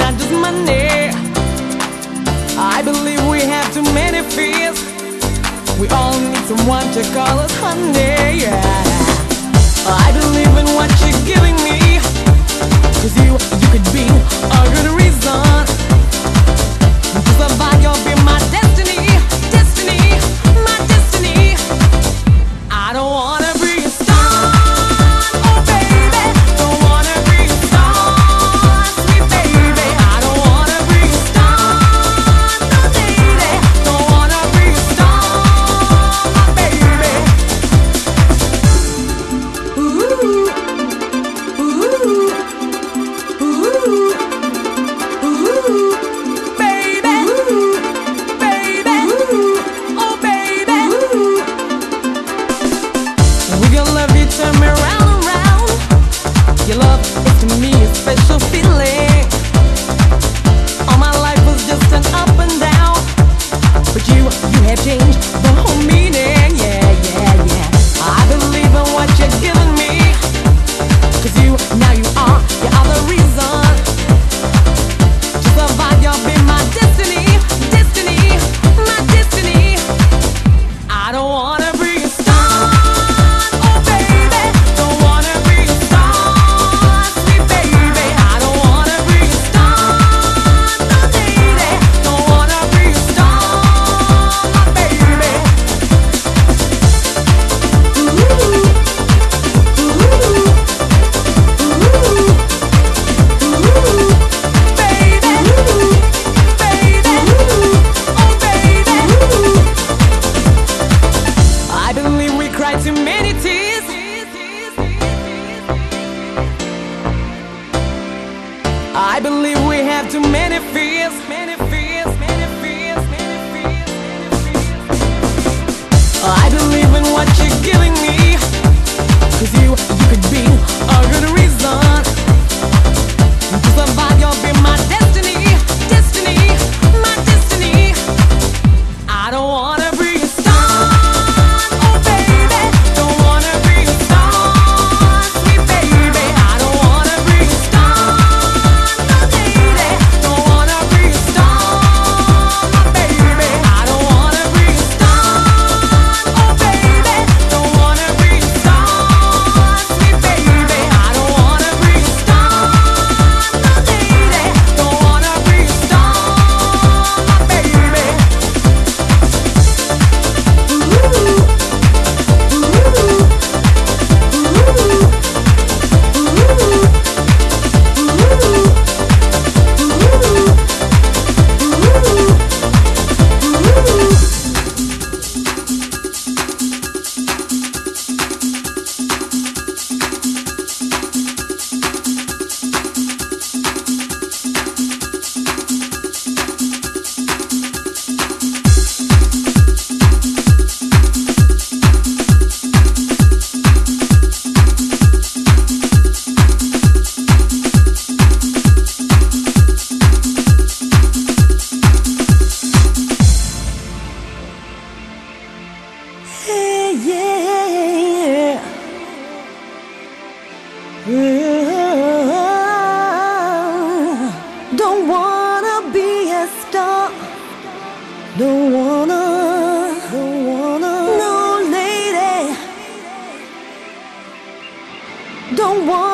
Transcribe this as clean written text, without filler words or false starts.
not just money. I believe we have too many fears. We all need someone to call us honey, yeah. I believe in what you're giving me, 'cause you could be a good reason to survive. You'll be my destiny, destiny, my destiny. I don't wanna be a star, oh baby. Don't wanna be a star, sweet baby. I don't wanna be a star, no lady. Don't wanna be a star, my baby. Ooh, ooh, ooh, ooh, baby, ooh, baby, ooh, oh baby. Ooh. With your love you turn me round and round. Your love is to me a special feeling. All my life was just an up and down, but you have changed the whole meaning, yeah, yeah, yeah. I believe in what you're giving me, 'cause now you are the reason to survive. You'll be my destiny, destiny, my destiny. I don't wanna be a star, oh baby. Don't wanna be a star, sweet baby. I don't wanna be a star, no lady. Don't wanna be a star, my baby. Ooh, ooh, ooh, baby, baby, oh baby. I believe we cry too many tears. I believe we have too many fears, many fears, many fears, many fears, many fears. I believe in what you're giving me, 'cause you could be a good reason to survive. You'll be my destiny, destiny, my destiny. I don't wanna be a star, oh baby. Don't wanna be a star, sweet baby. I don't wanna be a star, no lady. Don't wanna be a star, my baby. I don't wanna be a star, oh baby. Don't wanna be a star, sweet baby. I don't wanna be a star, no lady. Don't wanna be a star, my baby. Yeah. Don't wanna be a star. Don't wanna, no lady. Don't wanna.